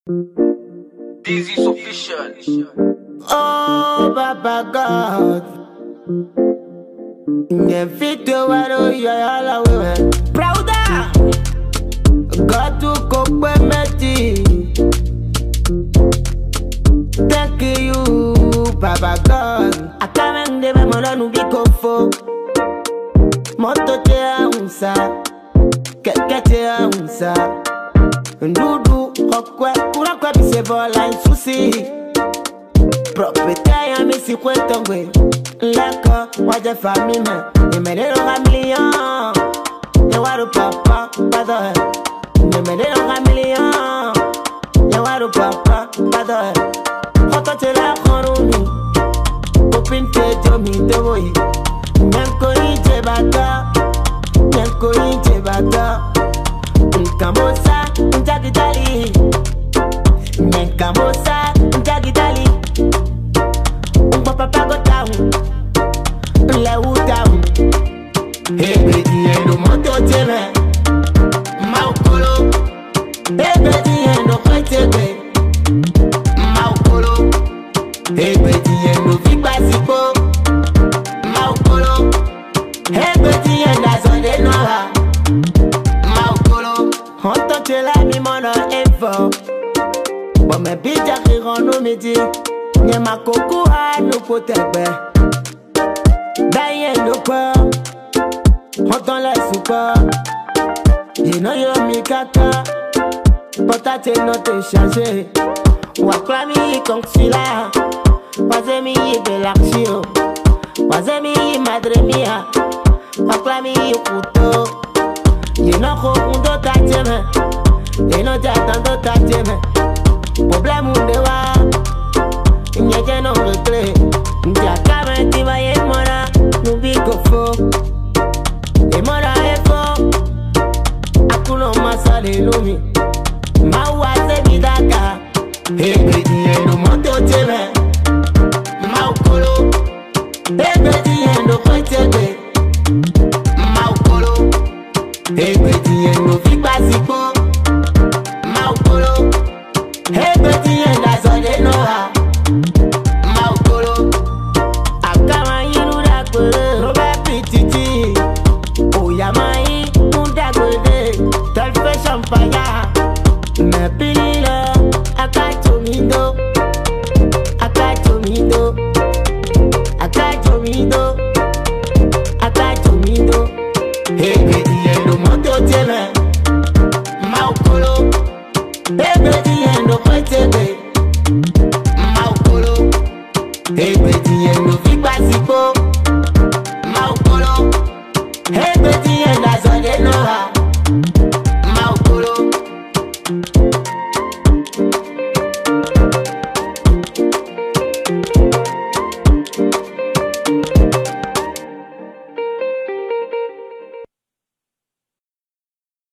This is official. Oh, Baba God. Nyefito waro yala wewe. Prouda. God to kokwe meti. Thank you, Baba God. Akamende me mola nubiko fo. Moto te aunsa. Keke te aunsa. Ndudu okwe kura kwa bise bola insusi. Propriétaire ya misi cuento güey. Leko waje famime. Nimenero ga million. Yawaru papa padoe. Nimenero ga million. Yawaru papa padoe. Hoto te la koruni. Kopin te jomi te boy. Nyanko inje bata. Nyanko inje bata. Nkamosa njagitali. Nkamosa njagitali. Papa go down, lewu down. Ebedi endo moto teme, maukolo. Ebedi endo kwetebe, maukolo. Ebedi endo vipasipo, maukolo. Ebedi endo azonde noa, maukolo. Honto chela mi mono info, bo me bija kirono midi. Nye makoko a no potebe. Daye no pa. On t'en laisse ou pas. You know you mi kaka. Potate no te chargé. Waklami konksila. Wazemi belaxio. Wazemi madre mia. Waklami kuto. You know kundo tateme. You know jatando tateme. Problème undewa. Nyeke no rekle. Njakame tiba ye mora. Nubi kofo. E mora efo. Akuno masale lumi. Mawa se bidaka. Ebedi endo moto teme. Maukolo. Ebedi endo kwetebe. Maukolo. Ebedi endo vipasipo. Maukolo. Ebedi